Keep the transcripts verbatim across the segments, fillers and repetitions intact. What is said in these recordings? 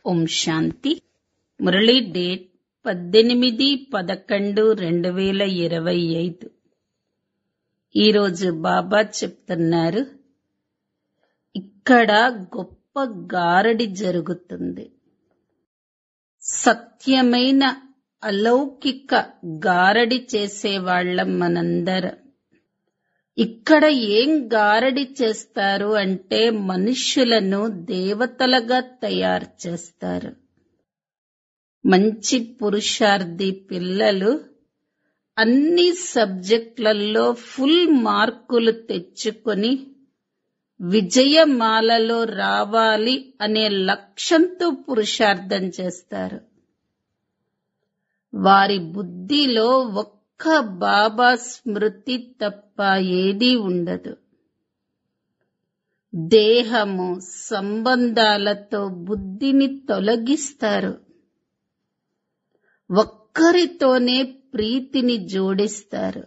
ఓం శాంతి. Murali date పద్దెనిమిది పదకొండు రెండు వేల ఇరవై ఐదు. ఈరోజు బాబా చెప్తున్నారు, ఇక్కడ గొప్ప గారడి జరుగుతుంది. సత్యమైన అలౌకిక గారడి చేసేవాళ్లం మనందరం. ఇక్కడ ఏం గారడి చేస్తారు అంటే మనుష్యులను దేవతలుగా తయారు చేస్తారు. మంచి పురుషార్థి పిల్లలు అన్ని సబ్జెక్టులలో ఫుల్ మార్కులు తెచ్చుకొని విజయమాలలో రావాలి అనే లక్ష్యంతో పురుషార్థం చేస్తారు. వారి బుద్ధిలో ఒక్క బాబా స్మృతి తప్ప ఏదీ ఉండదు. దేహము సంబంధాలతో బుద్ధిని తొలగిస్తారు. ఒక్కరితోనే ప్రీతిని జోడిస్తారు.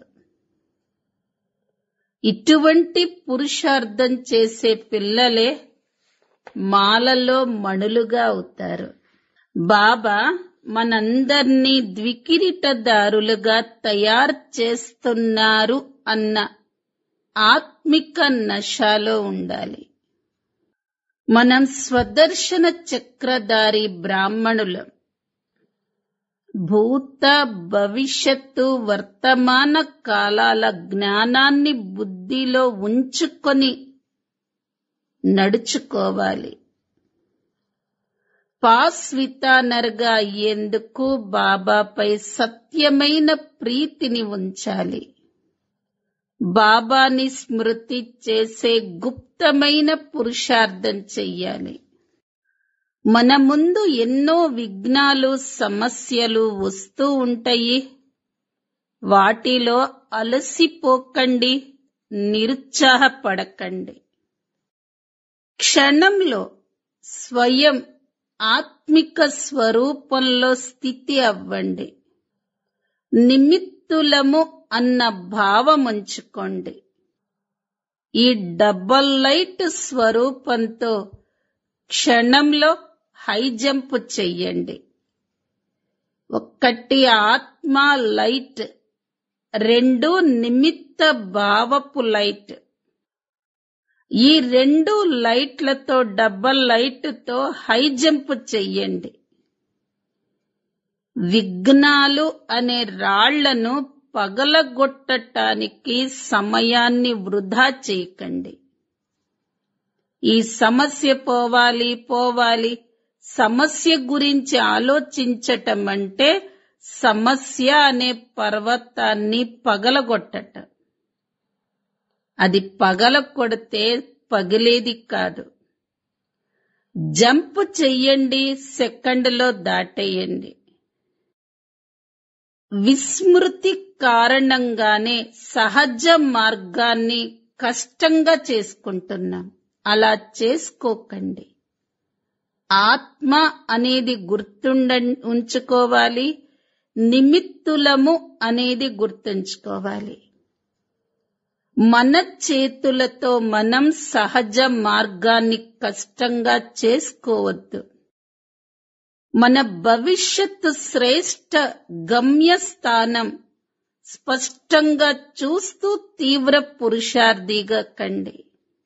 ఇటువంటి పురుషార్థం చేసే పిల్లలే మాలలో మణులుగా అవుతారు. బాబా మనందర్నీ ద్వికిరీటదారులుగా తయారు చేస్తున్నారు అన్న ఆత్మిక నశాలో ఉండాలి. మనం స్వదర్శన చక్రధారి బ్రాహ్మణులం. భూత భవిష్యత్తు వర్తమాన కాలాల జ్ఞానాన్ని బుద్ధిలో ఉంచుకొని నడుచుకోవాలి. పాస్వితానర్గా అయ్యేందుకు బాబాపై సత్యమైన ప్రీతిని ఉంచాలి. బాబాని స్మృతి చేసే గుప్తమైన పురుషార్థం చెయ్యాలి. మన ముందు ఎన్నో విఘ్నాలు సమస్యలు వస్తూ ఉంటాయి. వాటిలో అలసిపోకండి, నిరుత్సాహపడకండి. క్షణంలో స్వయం ఆత్మిక స్వరూపంలో స్థితి అవ్వండి. నిమిత్తులము అన్న భావముంచుకోండి. ఈ డబల్ లైట్ స్వరూపంతో క్షణంలో హై జంప్ చెయ్యండి. ఒక్కటి ఆత్మ లైట్, రెండు నిమిత్త భావపు లైట్. ఈ రెండు లైట్లతో డబల్ లైట్తో హై జంప్ చెయ్యండి. విఘ్నాలు అనే రాళ్లను పగలగొట్టటానికి సమయాన్ని వృధా చేయకండి. ఈ సమస్య పోవాలి పోవాలి సమస్య గురించి ఆలోచించటం అంటే సమస్య అనే పర్వతాన్ని పగలగొట్టటం. అది పగల కొడితే పగిలేది కాదు. జంప్ చెయ్యండి, సెకండ్లో దాటేయండి. విస్మృతి కారణంగానే సహజ మార్గాన్ని కష్టంగా చేసుకుంటున్నాం. అలా చేసుకోకండి. ఆత్మ అనేది గుర్తుండ ఉంచుకోవాలి. నిమిత్తులము అనేది గుర్తుంచుకోవాలి. మన చేతులతో మనం సహజ మార్గాన్ని కష్టంగా చేసుకోవద్దు. మన భవిష్యత్తు శ్రేష్ఠ గమ్యస్థానం స్పష్టంగా చూస్తూ తీవ్ర పురుషార్థిగా కండి.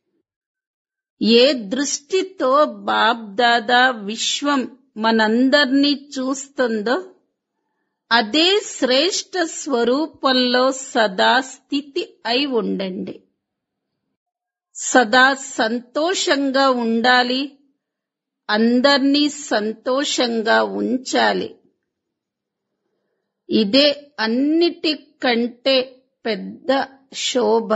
ఏ దృష్టితో బాప్ దాదా విశ్వం మనందర్నీ చూస్తుందో అదే శ్రేష్ఠ స్వరూపంలో సదా స్థితి అయి ఉండండి. సదా సంతోషంగా ఉండాలి. అందర్నీ సంతోషంగా ఉంచాలి. ఇదే అన్నిటికంటే పెద్ద శోభ.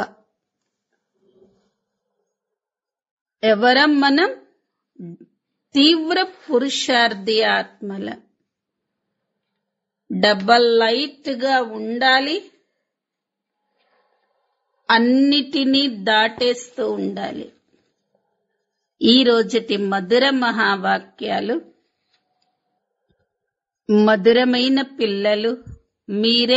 ఎవరం మనం? తీవ్ర పురుషార్థి ఆత్మల. డబల్ లైట్ గా ఉండాలి. అన్నిటినీ దాటేస్తూ ఉండాలి. ఈ రోజుటి మధుర మహావాక్యాలు. మధురమైన పిల్లలు, మీరే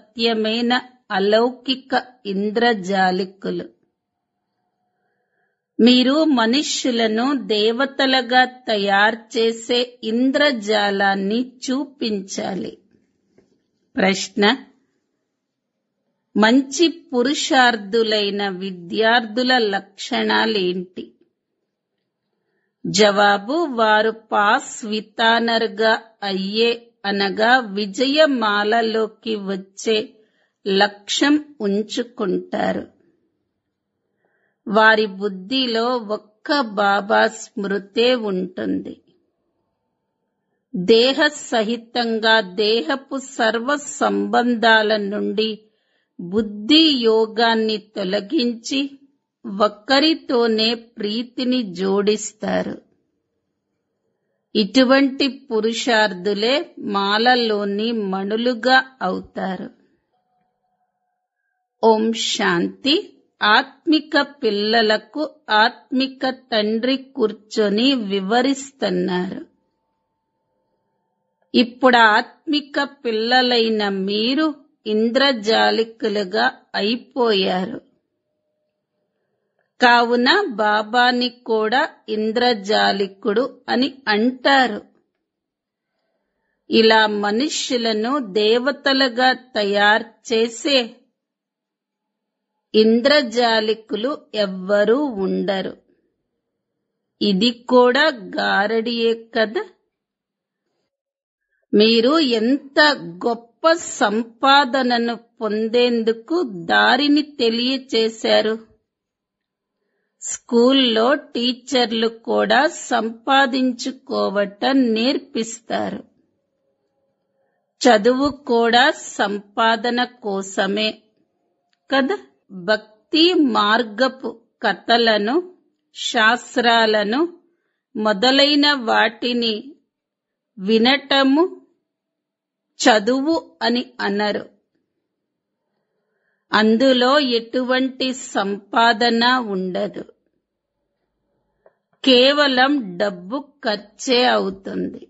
సత్యమైన అలౌకిక ఇంద్రజాలికులు. మీరు మనుష్యులను దేవతలుగా తయారు చేసే ఇంద్రజాలాన్ని చూపించాలి. ప్రశ్న: మంచి పురుషార్థులైన విద్యార్థుల లక్షణాలేంటి? జవాబు: వారు పాస్ వితానర్గా అయ్యే అనగా విజయమాలలోకి వచ్చే లక్ష్యం ఉంచుకుంటారు. వారి బుద్ధిలో ఒక్క బాబా స్మృతే ఉంటుంది. దేహ సహితంగా దేహపు సర్వ సంబంధాల నుండి బుద్ధి యోగాన్ని తొలగించి ఒక్కరితోనే ప్రీతిని జోడిస్తారు. ఇటువంటి పురుషార్థులే మాలలోని మణులుగా అవుతారు. ఓం శాంతి. ఆత్మిక పిల్లలకు ఆత్మిక తండ్రి కూర్చొని వివరిస్తున్నారు. ఇప్పుడు ఆత్మిక పిల్లలైన మీరు ఇంద్రజాలికులుగా అయిపోయారు. కావున బాబాని కూడా ఇంద్రజాలికుడు అని అంటారు. ఇలా మనుష్యులను దేవతలుగా తయారు చేసే ఇంద్రజాలికులు ఎవ్వరూ ఉండరు. ఇది కూడా గారడియే కదా. మీరు ఎంత గొప్ప సంపాదనను పొందేందుకు దారిని తెలియచేశారు. స్కూల్లో టీచర్లు కూడా సంపాదించుకోవటం నేర్పిస్తారు. చదువు కూడా సంపాదన కోసమే కదా. భక్తి మార్గపు కథలను, శాస్త్రాలను మొదలైన వాటిని వినటము చదువు అని అనరు. అందులో ఎటువంటి సంపాదన ఉండదు. కేవలం డబ్బు ఖర్చే అవుతుంది.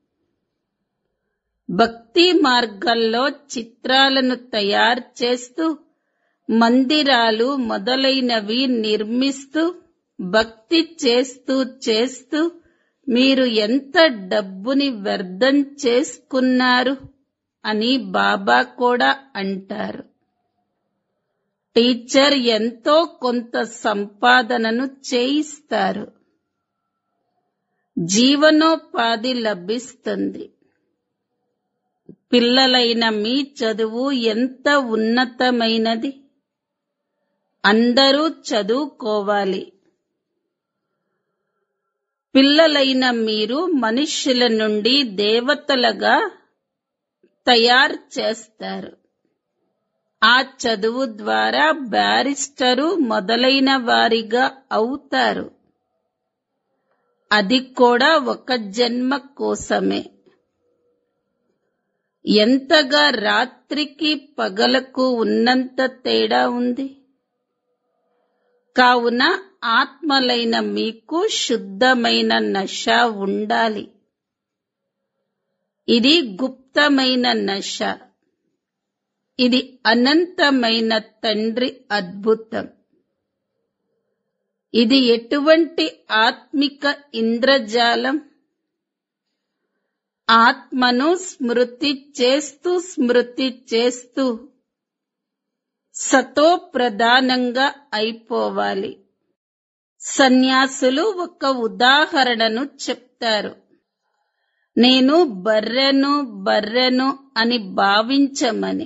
భక్తి మార్గంలో చిత్రాలను తయారు చేస్తూ మందిరాలు మొదలైనవి నిర్మిస్తూ భక్తి చేస్తూ చేస్తూ మీరు ఎంత డబ్బుని వ్యర్థం చేసుకున్నారు అని బాబా కూడా అంటారు. టీచర్ ఎంతో కొంత సంపాదనను చేయిస్తారు. జీవనోపాధి లభిస్తుంది. పిల్లలైన మీ చదువు ఎంత ఉన్నతమైనది. అందరూ చదువుకోవాలి. పిల్లలైన మీరు మనుష్యుల నుండి దేవతలుగా తయారు చేస్తారు. ఆ చదువు ద్వారా బ్యారిస్టరు మొదలైన వారిగా అవుతారు. అది కూడా ఒక జన్మ కోసమే. ఎంతగా రాత్రికి పగలకు ఉన్నంత తేడా ఉంది. కావున ఆత్మలైన మీకు శుద్ధమైన నశ ఉండాలి. ఇది గుప్తమైన నశ. ఇది అనంతమైన తండ్రి అద్భుతం. ఇది ఎటువంటి ఆత్మిక ఇంద్రజాలం. ఆత్మను స్మృతి చేస్తూ స్మృతి చేస్తూ సతో ప్రధానంగా అయిపోవాలి. సన్యాసులు ఒక ఉదాహరణను చెప్తారు. నేను బర్రెను బర్రెను అని భావించమని.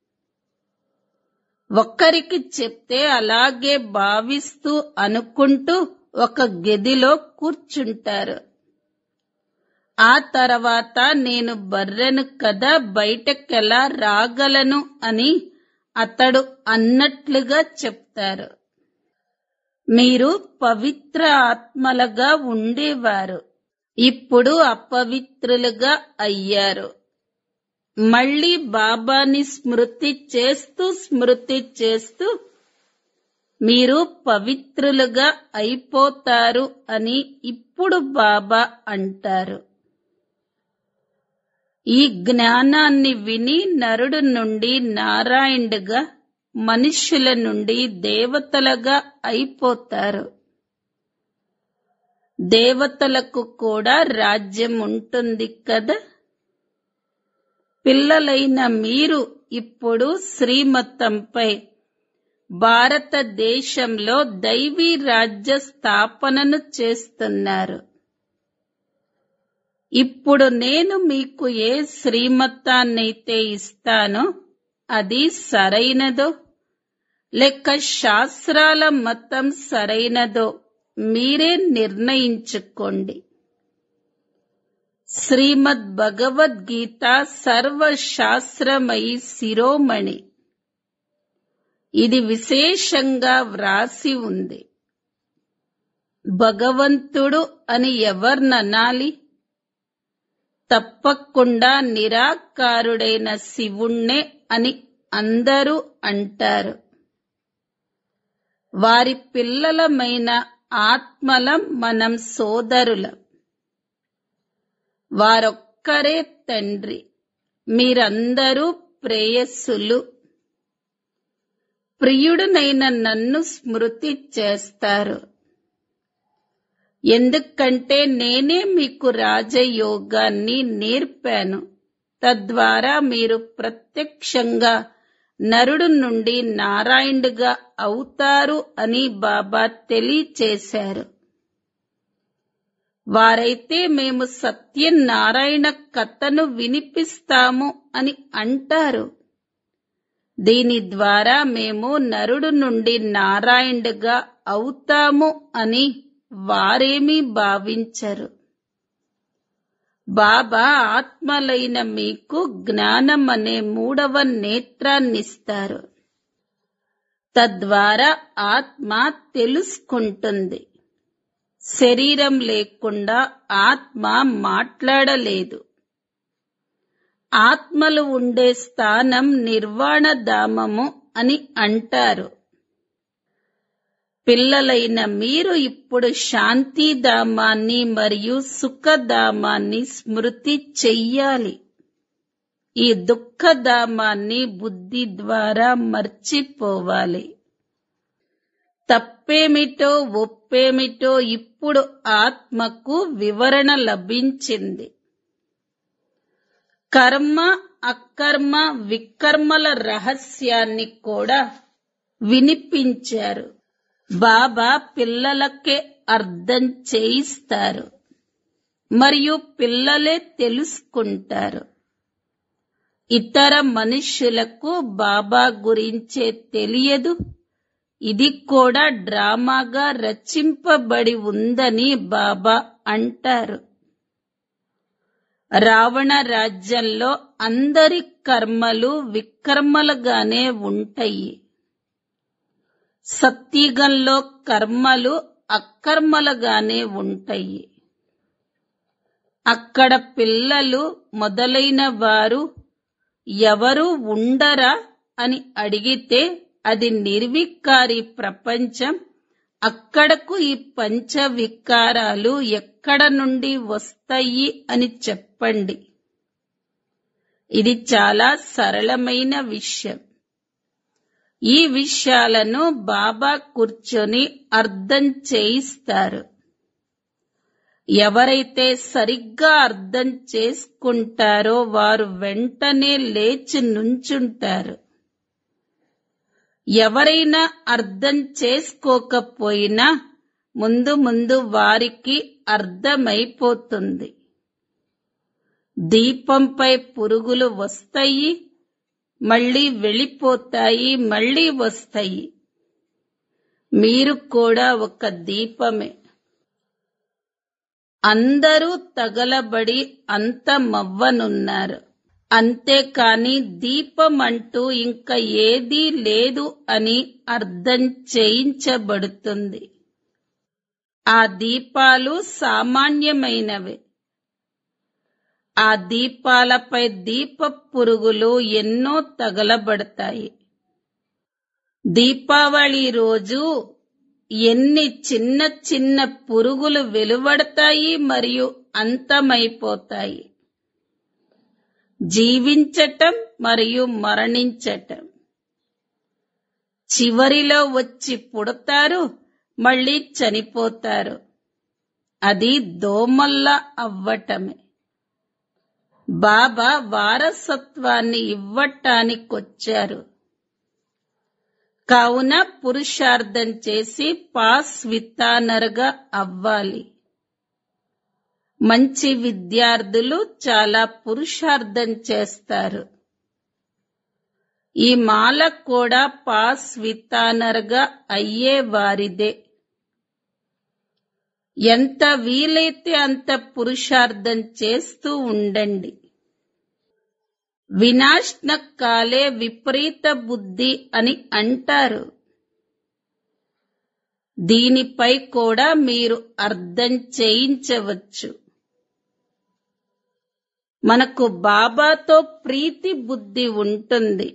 ఒక్కరికి చెప్తే అలాగే భావిస్తూ అనుకుంటూ ఒక గదిలో కూర్చుంటారు. ఆ తర్వాత నేను బర్రెను కదా, బయటకెలా రాగలను అని అతడు అన్నట్లుగా చెప్తారు. మీరు పవిత్ర ఆత్మలుగా ఉండేవారు. ఇప్పుడు అపవిత్రులుగా అయ్యారు. మళ్ళీ బాబాని స్మృతి చేస్తూ స్మృతి చేస్తూ మీరు పవిత్రులుగా అయిపోతారు అని ఇప్పుడు బాబా అంటారు. ఈ జ్ఞానాన్ని విని నరుడు నుండి నారాయణుడుగా, మనుష్యుల నుండి దేవతలుగా అయిపోతారు. దేవతలకు కూడా రాజ్యం ఉంటుంది కదా. పిల్లలైన మీరు ఇప్పుడు శ్రీమతంపై భారతదేశంలో దైవీ రాజ్య స్థాపనను చేస్తున్నారు. ఇప్పుడు నేను మీకు ఏ శ్రీమతాన్నైతే ఇస్తానో అది సరైనదో లేక శాస్త్రాల మతం సరైనదో మీరే నిర్ణయించుకోండి. శ్రీమద్ భగవద్గీత సర్వశాస్త్రమయి శిరోమణి. ఇది విశేషంగా వ్రాసి ఉంది. భగవంతుడు అని ఎవర్ననాలి? తప్పకుండా నిరాకారుడైన శివుణ్ణే అని అందరూ అంటారు. వారి పిల్లలమైన ఆత్మలం మనం సోదరులం. వారొక్కరే తండ్రి. మీరందరూ ప్రేయస్సులు. ప్రియుడునైన నన్ను స్మృతి చేస్తారు. ఎందుకంటే నేనే మీకు రాజయోగాన్ని నేర్పాను. తద్వారా మీరు ప్రత్యక్షంగా నరుడు నుండి నారాయణుడుగా అవుతారు అని బాబా తెలియచేశారు. వారైతే మేము సత్యనారాయణ కథను వినిపిస్తాము అని అంటారు. దీని ద్వారా మేము నరుడు నుండి నారాయణుడుగా అవుతాము అని వారేమీ భావించరు. బాబా ఆత్మలైన మీకు జ్ఞానం అనే మూడవ నేత్రాన్నిస్తారు. తద్వారా ఆత్మ తెలుసుకుంటుంది. శరీరం లేకుండా ఆత్మ మాట్లాడలేదు. ఆత్మలు ఉండే స్థానం నిర్వాణధామము అని అంటారు. పిల్లలైన మీరు ఇప్పుడు శాంతిధామాన్ని మరియు సుఖధామాన్ని స్మృతి చెయ్యాలి. ఈ దుఃఖధామాన్ని బుద్ధి ద్వారా మర్చిపోవాలి. తప్పేమిటో ఒప్పేమిటో ఇప్పుడు ఆత్మకు వివరణ లభించింది. కర్మ అకర్మ వికర్మల రహస్యాన్ని కూడా వినిపించారు. బాబా పిల్లలకే అర్థం చేయిస్తారు మరియు పిల్లలే తెలుసుకుంటారు. ఇతర మనుష్యులకు బాబా గురించే తెలియదు. ఇది కూడా డ్రామాగా రచింపబడి ఉందని బాబా అంటారు. రావణ రాజ్యంలో అందరి కర్మలు వికర్మలుగానే ఉంటాయి. సత్యుగంలో కర్మలు అకర్మలుగానే ఉంటాయి. అక్కడ పిల్లలు మొదలైన వారు ఎవరు ఉండరా అని అడిగితే అది నిర్వికారి ప్రపంచం. అక్కడకు ఈ పంచ వికారాలు ఎక్కడ నుండి వస్తాయి అని చెప్పండి. ఇది చాలా సరళమైన విషయం. ఈ విషయాలను బాబా కూర్చొని అర్థం చేయిస్తారు. ఎవరైతే సరిగ్గా అర్థం చేసుకుంటారో వారు వెంటనే లేచి నుంచుంటారు. ఎవరైనా అర్థం చేసుకోకపోయినా ముందు ముందు వారికి అర్థమైపోతుంది. దీపంపై పురుగులు వస్తాయి, మళ్ళీ వెళ్ళిపోతాయి, మళ్ళీ వస్తాయి. మీరు కూడా ఒక దీపమే. అందరూ తగలబడి అంతమవ్వనున్నారు. అంతేకాని దీపం అంటూ ఇంకా ఏదీ లేదు అని అర్థం చేయించబడుతుంది. ఆ దీపాలు సామాన్యమైనవే. ఆ దీపాలపై దీప పురుగులు ఎన్నో తగలబడతాయి. దీపావళి రోజు ఎన్ని చిన్న చిన్న పురుగులు వెలువడతాయి మరియు అంతమైపోతాయి. జీవించటం మరియు మరణించటం. చివరిలో వచ్చి పుడతారు, మళ్ళీ చనిపోతారు. అది దోమల్లా అవ్వటమే. బాబా వారసత్వాన్ని ఇవ్వటానికొచ్చారు. కావున పురుషార్థం చేసి పాస్ విత్తానరుగా అవ్వాలి. మంచి విద్యార్థులు చాలా పురుషార్థం చేస్తారు. ఈ మాల కూడా పాస్ విత్తానరుగా అయ్యే వారిదే. ఎంత వీలైతే అంత పురుషార్థం చేస్తూ ఉండండి. వినాశన కాలే విపరీత బుద్ధి అని అంటారు. దీనిపై కూడా మీరు అర్థం చేయించవచ్చు. మనకు బాబాతో ప్రీతి బుద్ధి ఉంటుంది.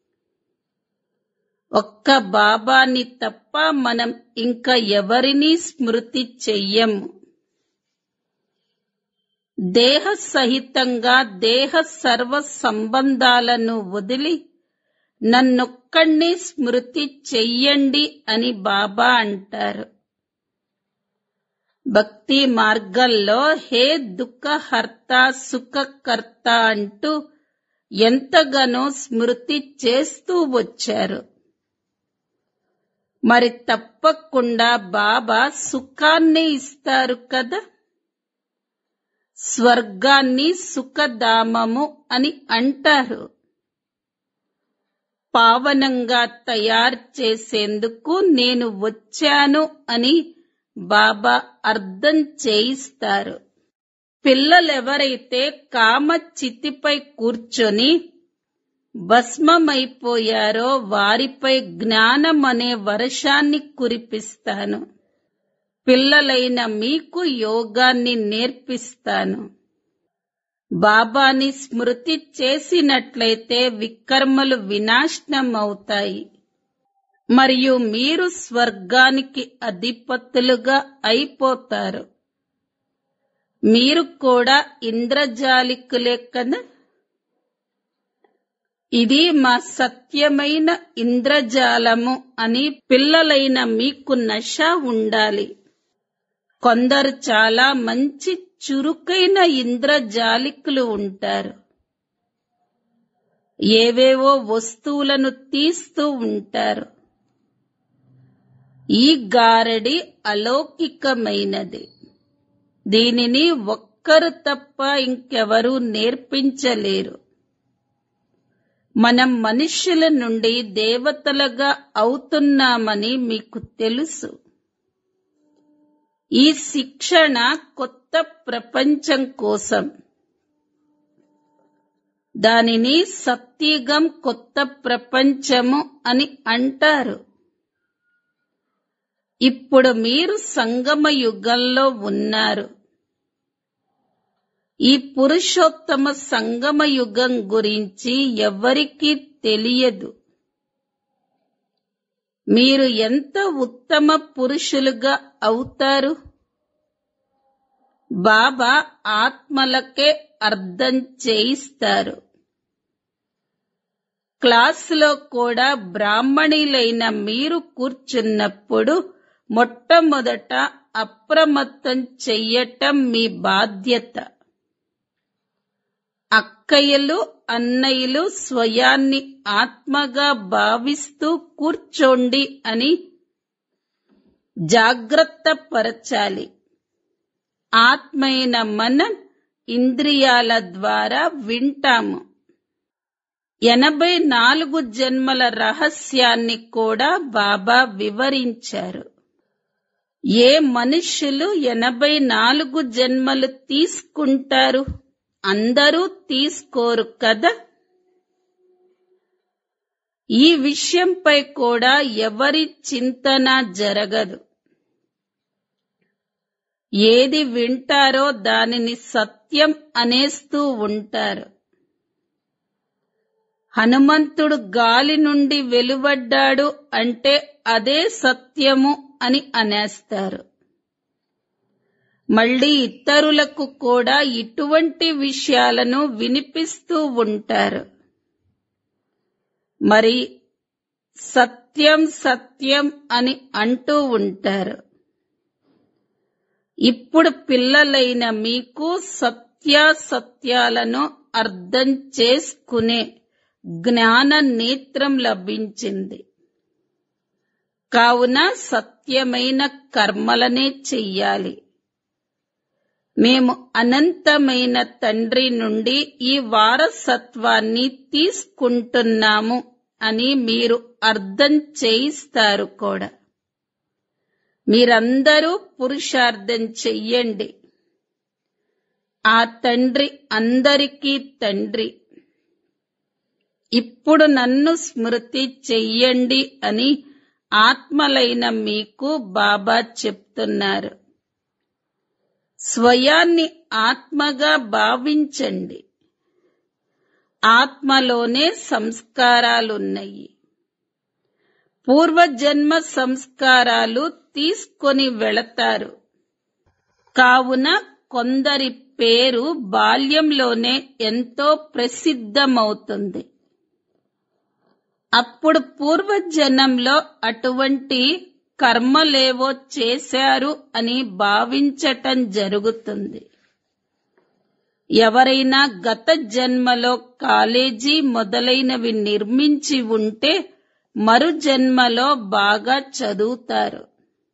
ఒక్క బాబాని తప్ప మనం ఇంకా ఎవరినీ స్మృతి చెయ్యము. దేహ సహితంగా దేహ సర్వ సంబంధాలను వదిలి నన్నొక్కణ్ణి స్మృతి చెయ్యండి అని బాబా అంటారు. భక్తి మార్గంలో హే దుఃఖహర్త సుఖకర్త అంటూ ఎంతగానో స్మృతి చేస్తూ వచ్చారు. మరి తప్పకుండా బాబా సుఖాన్ని ఇస్తారు కదా. స్వర్గాన్ని సుఖధామము అని అంటారు. పావనంగా తయారు చేసేందుకు నేను వచ్చాను అని బాబా అర్థం చేయిస్తారు. పిల్లలెవరైతే కామ చితిపై కూర్చొని భస్మమైపోయారో వారిపై జ్ఞానం అనే వర్షాన్ని కురిపిస్తాను. పిల్లలైన మీకు యోగాన్ని నేర్పిస్తాను. బాబాని స్మృతి చేసినట్లయితే వికర్మలు వినాశనం అవుతాయి. మరియు మీరు స్వర్గానికి అధిపతులుగా అయిపోతారు. మీరు కూడా ఇంద్రజాలికులే కదా. ఇది మా సత్యమైన ఇంద్రజాలము అని పిల్లలైన మీకు నశ ఉండాలి. కొందరు చాలా మంచి చురుకైన ఇంద్రజాలికులు ఉంటారు. ఏవేవో వస్తువులను తీస్తూ ఉంటారు. ఈ గారడి అలౌకికమైనది. దీనిని ఒక్కరు తప్ప ఇంకెవరూ నేర్పించలేరు. మనం మనుష్యుల నుండి దేవతలుగా అవుతున్నామని మీకు తెలుసు. ఈ శిక్షణ కొత్త ప్రపంచం కోసం. దానిని సత్యుగం కొత్త ప్రపంచము అని అంటారు. ఇప్పుడు మీరు సంగమ యుగంలో ఉన్నారు. ఈ పురుషోత్తమ సంగమ యుగం గురించి ఎవరికీ తెలియదు. మీరు ఎంత ఉత్తమ పురుషులుగా అవుతారు. బాబా ఆత్మలకే అర్థం చేయిస్తారు. క్లాసులో కూడా బ్రాహ్మణులైన మీరు కూర్చున్నప్పుడు మొట్టమొదట అప్రమత్తం చెయ్యటం మీ బాధ్యత. అక్కయ్యలు అన్నయ్యలు స్వయాన్ని ఆత్మగా భావిస్తూ కూర్చోండి అని జాగ్రత్త పరచాలి. ఆత్మైన మనం ఇంద్రియాల ద్వారా వింటాము. ఎనభై నాలుగు జన్మల రహస్యాన్ని కూడా బాబా వివరించారు. ఏ మనుష్యులు ఎనభై నాలుగు జన్మలు తీసుకుంటారు? అందరూ తీసుకోరు కదా. ఈ విషయంపై కూడా ఎవరి చింతన జరగదు. ఏది వింటారో దానిని సత్యం అనేస్తూ ఉంటారు. హనుమంతుడు గాలి నుండి వెలువడ్డాడు అంటే అదే సత్యము అని అనేస్తారు. మళ్ళీ ఇతరులకు కూడా ఇటువంటి విషయాలను వినిపిస్తూ ఉంటారు. మరి సత్యం సత్యం అని అంటూ ఉంటారు. ఇప్పుడు పిల్లలైన మీకు సత్యాసత్యాలను అర్థం చేసుకునే జ్ఞాన నేత్రం లభించింది. కావున సత్యమైన కర్మలనే చెయ్యాలి. మేము అనంతమైన తండ్రి నుండి ఈ వారసత్వాన్ని తీసుకుంటున్నాము అని మీరు అర్థం చేయిస్తారు కూడా. మీరందరూ పురుషార్థం చెయ్యండి. ఆ తండ్రి అందరికీ తండ్రి. ఇప్పుడు నన్ను స్మృతి చెయ్యండి అని ఆత్మలైన మీకు బాబా చెప్తున్నారు. స్వయాన్ని ఆత్మగా భావించండి. ఆత్మలోనే సంస్కారాలున్నాయి. పూర్వజన్మ సంస్కారాలు తీసుకొని వెళతారు. కావున కొందరి పేరు బాల్యంలోనే ఎంతో ప్రసిద్ధమవుతుంది. అప్పుడు పూర్వజన్మలో అటువంటి కర్మలేవో చేశారు అని భావించటం జరుగుతుంది. ఎవరైనా గత జన్మలో కాలేజీ మొదలైనవి నిర్మించి ఉంటే మరు జన్మలో బాగా చదువుతారు.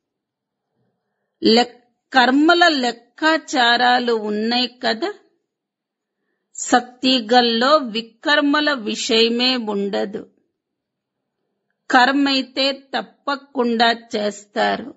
కర్మల లెక్కాచారాలు ఉన్నాయి కదా. సత్తిగల్లో వికర్మల విషయమే ఉండదు. కర్మైతే తప్పకుండా చేస్తారు.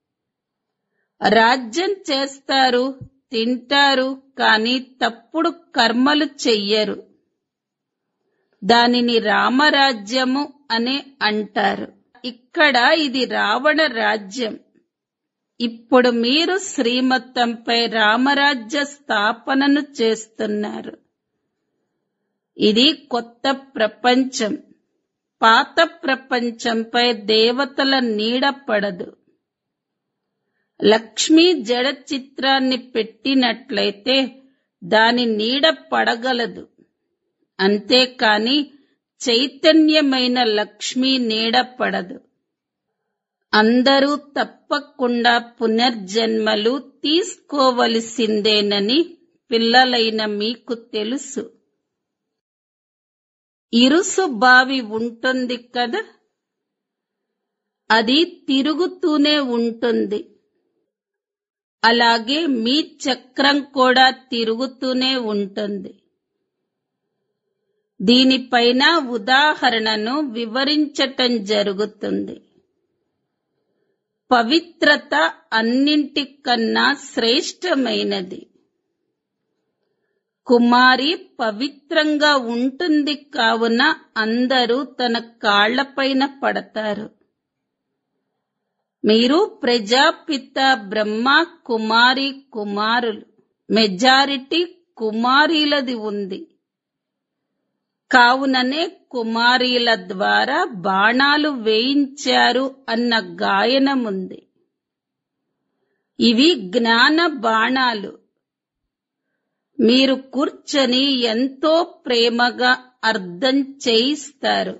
రాజ్యం చేస్తారు, తింటారు, కానీ తప్పుడు కర్మలు చెయ్యరు. దానిని రామరాజ్యము అనే అంటారు. ఇక్కడ ఇది రావణ రాజ్యం. ఇప్పుడు మీరు శ్రీమతంపై రామరాజ్య స్థాపనను చేస్తున్నారు. ఇది కొత్త ప్రపంచం. పాత ప్రపంచంపై దేవతల నీడ పడదు. లక్ష్మీ జడ చిత్రాన్ని పెట్టినట్లయితే దాని నీడ పడగలదు. అంతేకాని చైతన్యమైన లక్ష్మీ నీడ పడదు. అందరూ తప్పకుండా పునర్జన్మలు తీసుకోవలసిందేనని పిల్లలైన మీకు తెలుసు. ఇరుసు బావి ఉంటుంది కదా, అది తిరుగుతూనే ఉంటుంది. అలాగే మీ చక్రం కూడా తిరుగుతూనే ఉంటుంది. దీనిపైన ఉదాహరణను వివరించటం జరుగుతుంది. పవిత్రత అన్నింటికన్నా శ్రేష్టమైనది. కుమారి పవిత్రంగా ఉంటుంది కావున అందరూ తన కాళ్లపైన పడతారు. మీరు ప్రజాపిత బ్రహ్మ కుమారి కుమారులు. మెజారిటీ కుమారీలది ఉంది. కావుననే కుమారీల ద్వారా బాణాలు వేయించారు అన్న గాయనముంది. ఇవి జ్ఞాన బాణాలు. మీరు కూర్చొని ఎంతో ప్రేమగా అర్థం చేయిస్తారు.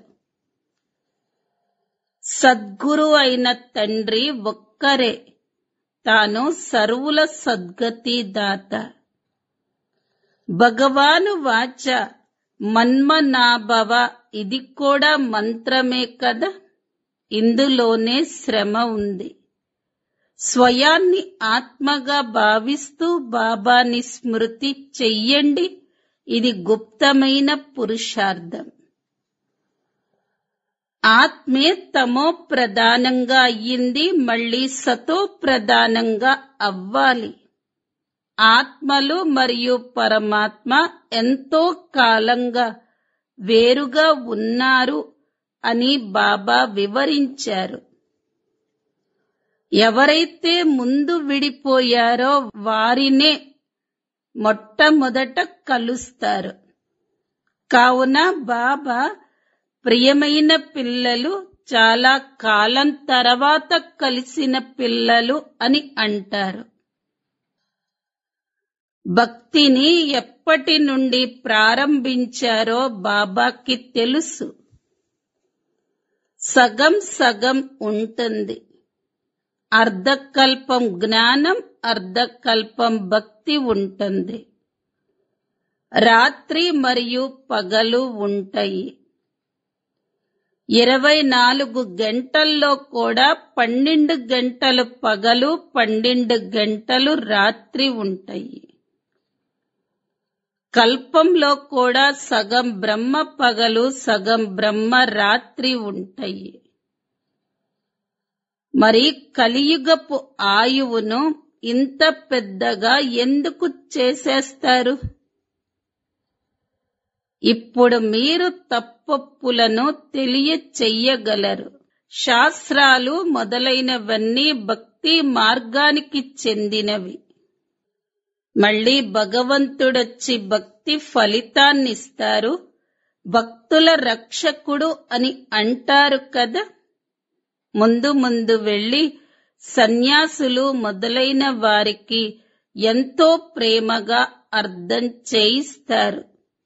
సద్గురు అయిన తండ్రి ఒక్కరే. తాను సర్వుల సద్గతి దాత. భగవాను వాచ మన్మనాభవ, ఇది కూడా మంత్రమే కదా. ఇందులోనే శ్రమ ఉంది. స్వయాన్ని ఆత్మగా భావిస్తూ బాబాని స్మృతి చెయ్యండి. ఇది గుప్తమైన పురుషార్థం. ఆత్మే తమో ప్రధానంగా అయ్యింది, మళ్ళీ సతో ప్రధానంగా అవ్వాలి. ఆత్మలు మరియు పరమాత్మ ఎంతో కాలంగా వేరుగా ఉన్నారు అని బాబా వివరించారు. ఎవరైతే ముందు విడిపోయారో వారినే మొట్టమొదట కలుస్తారు. కావున బాబా ప్రియమైన పిల్లలు, చాలా కాలం తర్వాత కలిసిన పిల్లలు అని అంటారు. భక్తిని ఎప్పటి నుండి ప్రారంభించారో బాబాకి తెలుసు. సగం సగం ఉంటుంది. అర్ధకల్పం జ్ఞానం, అర్ధకల్పం భక్తి ఉంటుంది. రాత్రి మరియు పగలు ఉంటాయి. ఇరవై నాలుగు గంటల్లో కూడా పన్నెండు గంటలు పగలు, పన్నెండు గంటలు రాత్రి ఉంటాయి. కల్పంలో కూడా సగం బ్రహ్మ పగలు, సగం బ్రహ్మ రాత్రి ఉంటాయి. మరి కలియుగపు ఆయువును ఇంత పెద్దగా ఎందుకు చేసేస్తారు? ఇప్పుడు మీరు తప్పొప్పులను తెలియచెయ్యగలరు. శాస్త్రాలు మొదలైనవన్నీ భక్తి మార్గానికి చెందినవి. మళ్ళీ భగవంతుడొచ్చి భక్తి ఫలితాన్నిస్తారు. భక్తుల రక్షకుడు అని అంటారు కదా. ముందు ముందు వెళ్లి సన్యాసులు మొదలైన వారికి ఎంతో ప్రేమగా అర్థం చేయిస్తారు.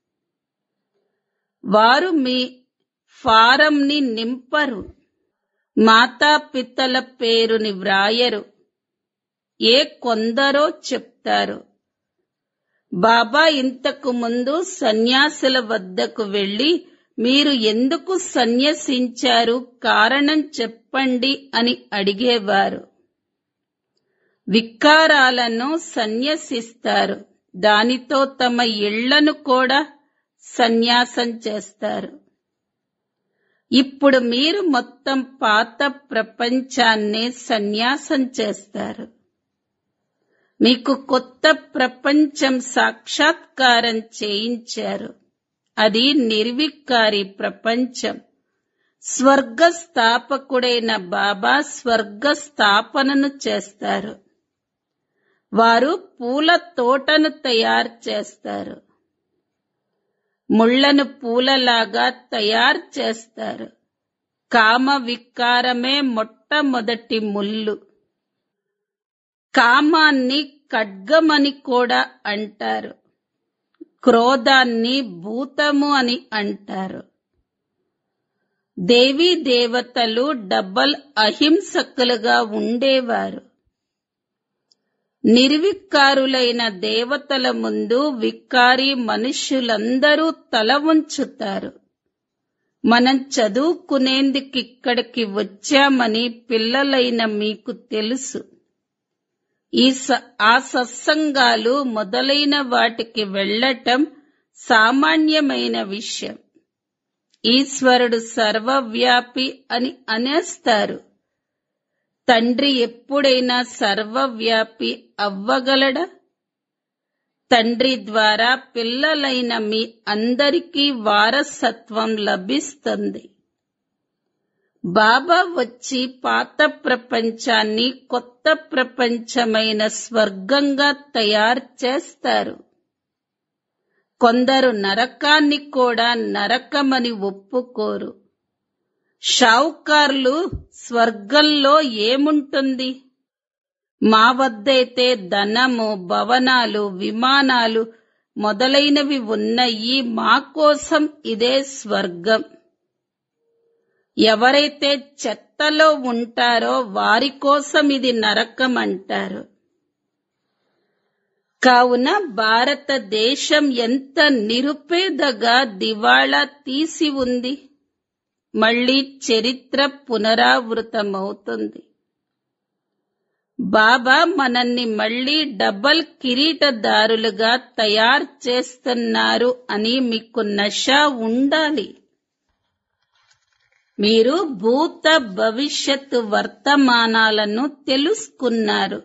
వారు మీ ఫారంని నింపరు. మాతాపితల పేరుని వ్రాయరు. ఏ కొందరో చెప్తారు. బాబా ఇంతకు ముందు సన్యాసుల వద్దకు వెళ్లి మీరు ఎందుకు సన్యసించారు, కారణం చెప్పండి అని అడిగేవారు. వికారాలను సన్యసిస్తారు. దానితో తమ ఇళ్లను కూడా సన్యాసం చేస్తారు. ఇప్పుడు మీరు మొత్తం పాత ప్రపంచాన్నే సన్యాసం చేస్తారు. మీకు కొత్త ప్రపంచం సాక్షాత్కారం చేయించారు. అది నిర్వికారి ప్రపంచం. స్వర్గ స్థాపకుడైన బాబా స్వర్గ స్థాపనను చేస్తారు. వారు పూల తోటను తయారు చేస్తారు. ముళ్లను పూలలాగా తయారు చేస్తారు. కామ వికారమే మొట్టమొదటి ముళ్ళు. కామాన్ని ఖడ్గమని కూడా అంటారు. క్రోధాన్ని భూతము అని అంటారు. దేవీ దేవతలు డబల్ అహింసకులుగా ఉండేవారు. నిర్వికారులైన దేవతల ముందు వికారి మనుష్యులందరూ తల వంచుతారు. మనం చదువుకునేందుకిక్కడికి వచ్చామని పిల్లలైన మీకు తెలుసు. ఈ ఆ సత్సంగాలు మొదలైన వాటికి వెళ్లటం సామాన్యమైన విషయం. ఈశ్వరుడు సర్వవ్యాపి అని అనేస్తారు. తండ్రి ఎప్పుడైనా సర్వవ్యాపి అవ్వగలడా? తండ్రి ద్వారా పిల్లలైన మీ అందరికీ వారసత్వం లభిస్తుంది. బాబా వచ్చి పాత ప్రపంచాన్ని కొత్త ప్రపంచమైన స్వర్గంగా తయారు చేస్తారు. కొందరు నరకాన్ని కూడా నరకమని ఒప్పుకోరు. షావుకార్లు స్వర్గంలో ఏముంటుంది? మా వద్దైతే ధనము, భవనాలు, విమానాలు మొదలైనవి ఉన్నాయి. మా కోసం ఇదే స్వర్గం. ఎవరైతే చెత్తలో ఉంటారో వారి కోసం ఇది నరకం అంటారు. కావున భారతదేశం ఎంత నిరుపేదగా దివాళా తీసి ఉంది. మళ్లీ చరిత్ర పునరావృతమవుతుంది. బాబా మనల్ని మళ్లీ డబల్ కిరీటదారులుగా తయారు చేస్తున్నారు అని మీకు నష ఉండాలి. మీరు భూత భవిష్యత్తు వర్తమానాలను తెలుసుకున్నారు.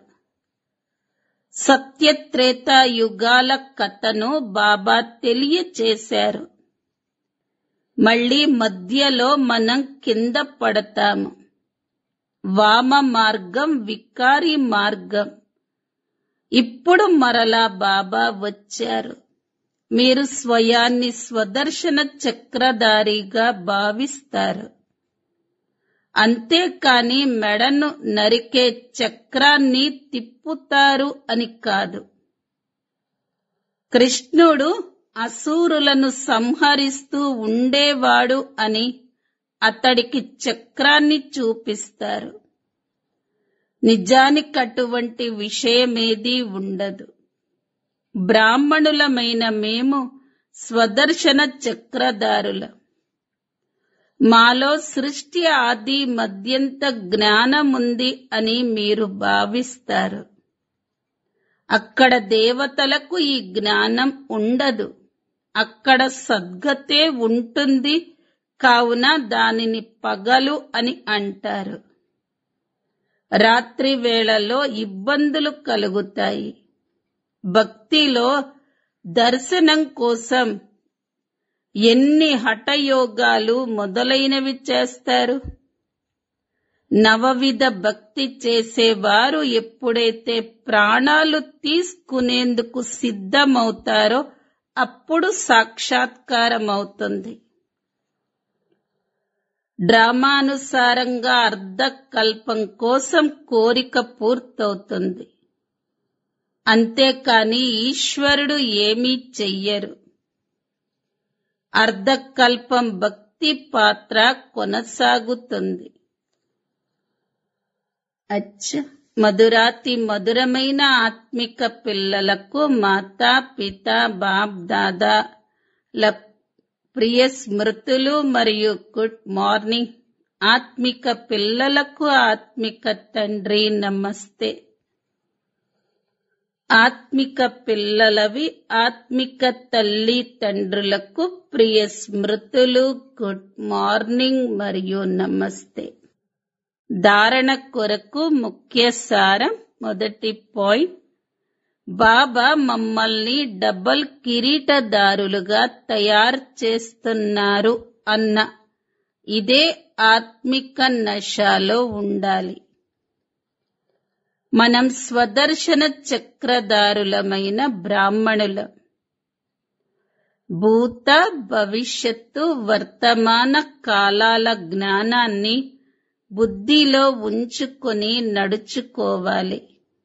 సత్యత్రేతా యుగాల కథను బాబా తెలియచేశారు. మళ్లీ మధ్యలో మనం కింద పడతాము. వామ మార్గం వికారి మార్గం. ఇప్పుడు మరలా బాబా వచ్చారు. మీరు స్వయాన్ని స్వదర్శన చక్రధారిగా భావిస్తారు. అంతేకాని మెడను నరికే చక్రాన్ని తిప్పుతారు అని కాదు. కృష్ణుడు అసూరులను సంహరిస్తూ ఉండేవాడు అని అతడికి చక్రాన్ని చూపిస్తారు. నిజానికి అటువంటి విషయమేదీ ఉండదు. బ్రాహ్మణులమైన మేము స్వదర్శన చక్రధారులం. మాలో సృష్టి ఆది మధ్యంత జ్ఞానముంది అని మీరు భావిస్తారు. అక్కడ దేవతలకు ఈ జ్ఞానం ఉండదు. అక్కడ సద్గతే ఉంటుంది. కావున దానిని పగలు అని అంటారు. రాత్రి వేళలో ఇబ్బందులు కలుగుతాయి. భక్తిలో దర్శనం కోసం ఎన్ని హఠయోగాలు మొదలైనవి చేస్తారు. నవవిధ భక్తి చేసేవారు ఎప్పుడైతే ప్రాణాలు తీసుకునేందుకు సిద్ధమవుతారో అప్పుడు సాక్షాత్కారమవుతుంది. డ్రామానుసారంగా అర్ధకల్పం కోసం కోరిక పూర్తవుతుంది. అంతేకాని ఈశ్వరుడు ఏమీ చెయ్యరు. అర్ధకల్పం భక్తి పాత్ర కొనసాగుతుంది. అచ్చ మధురాతి మధురమైన ఆత్మిక పిల్లలకు మాతా పిత బాప్ దాదాల ప్రియ స్మృతులు మరియు గుడ్ మార్నింగ్. ఆత్మిక పిల్లలకు ఆత్మిక తండ్రి నమస్తే. ఆత్మిక పిల్లలవి ఆత్మిక తల్లి తండ్రులకు ప్రియ స్మృతులు, గుడ్ మార్నింగ్ మరియు నమస్తే. ధారణ కొరకు ముఖ్య సారం. మొదటి పాయింట్, బాబా మమ్మల్ని డబల్ కిరీటదారులుగా తయారు చేస్తున్నారు అన్న ఇదే ఆత్మిక నశాలో ఉండాలి. మనం స్వదర్శన చక్రధారులమైన బ్రాహ్మణులం. భూత భవిష్యత్తు వర్తమాన కాలాల జ్ఞానాన్ని బుద్ధిలో ఉంచుకొని నడుచుకోవాలి.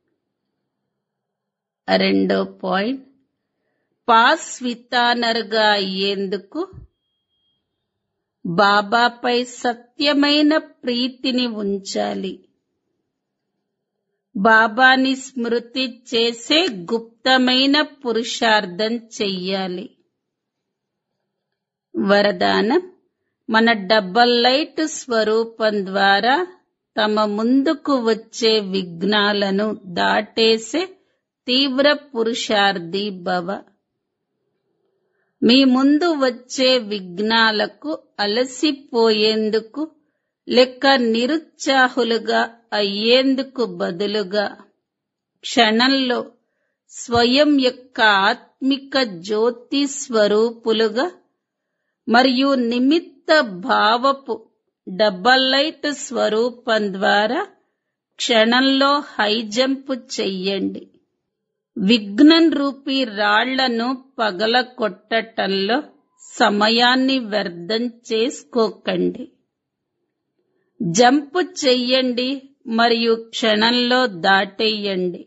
రెండో పాయింట్, పాస్ వితానర్గా అయ్యేందుకు బాబాపై సత్యమైన ప్రీతిని ఉంచాలి. బాబాని స్మృతి చేసే గుప్తమైన పురుషార్థం చెయ్యాలి. వరదానం, మన డబల్ లైట్ స్వరూపం ద్వారా తమ ముందుకు వచ్చే విఘ్నాలను దాటేసే తీవ్ర పురుషార్థి భవ. మీ ముందు వచ్చే విఘ్నాలకు అలసిపోయేందుకు లేక నిరుత్సాహులుగా అయ్యేందుకు బదులుగా క్షణంలో స్వయం యొక్క ఆత్మిక జ్యోతి స్వరూపులుగా మరియు నిమిత్త భావపు డబల్ లైట్ స్వరూపం ద్వారా క్షణంలో హై జంప్ చెయ్యండి. విఘ్నం రూపీ రాళ్లను పగలగొట్టటంలో సమయాన్ని వ్యర్థం చేసుకోకండి. జంప్ చెయ్యండి మరియు క్షణంలో దాటేయండి.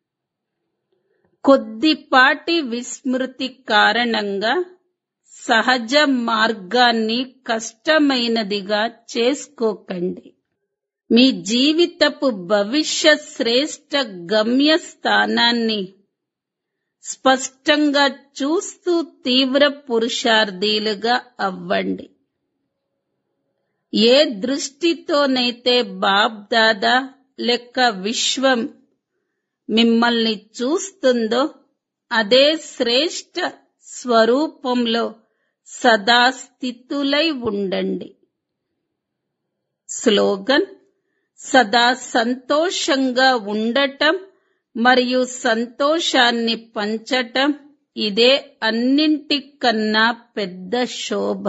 కొద్దిపాటి విస్మృతి కారణంగా సహజ మార్గాన్ని కష్టమైనదిగా చేసుకోకండి. మీ జీవితపు భవిష్య శ్రేష్ఠ గమ్య స్థానాన్ని స్పష్టంగా చూస్తూ తీవ్ర పురుషార్థీలుగా అవ్వండి. ఏ దృష్టితోనైతే బాప్ దాదా లెక్క విశ్వం మిమ్మల్ని చూస్తుందో అదే శ్రేష్ఠ స్వరూపంలో సదా స్థితులై ఉండండి. స్లోగన్, సదా సంతోషంగా ఉండటం మరియు సంతోషాన్ని పంచటం ఇదే అన్నింటికన్నా పెద్ద శోభ.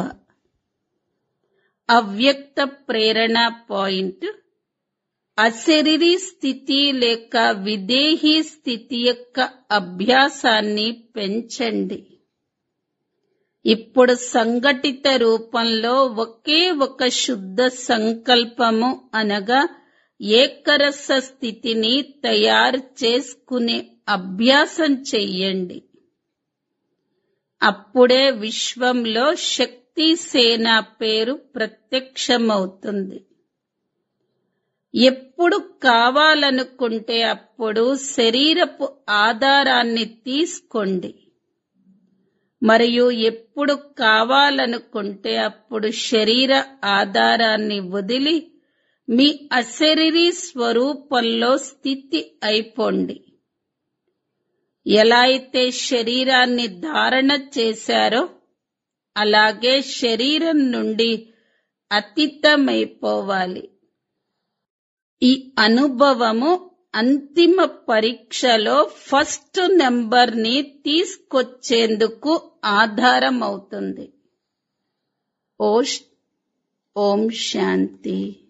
అవ్యక్త ప్రేరణ పాయింట్, అశరీరీ స్థితి లేక విదేహీ స్థితి యొక్క అభ్యాసాన్ని పెంచండి. ఇప్పుడు సంఘటిత రూపంలో ఒకే ఒక శుద్ధ సంకల్పము అనగా ఏకరస స్థితిని తయారు చేసుకునే అభ్యాసం చెయ్యండి. అప్పుడే విశ్వంలో శక్తి సేన పేరు ప్రత్యక్షమవుతుంది. ఎప్పుడు కావాలనుకుంటే అప్పుడు శరీరపు ఆధారాన్ని తీసుకోండి మరియు ఎప్పుడు కావాలనుకుంటే అప్పుడు శరీర ఆధారాన్ని వదిలి మీ అశరీరీ స్వరూపంలో స్థితి అయిపోండి. ఎలా అయితే శరీరాన్ని ధారణ చేశారో అలాగే శరీరం నుండి అతీతమైపోవాలి. ఈ అనుభవము అంతిమ పరీక్షలో ఫస్ట్ నెంబర్ ని తీసుకొచ్చేందుకు ఆధారమవుతుంది. ఓం శాంతి.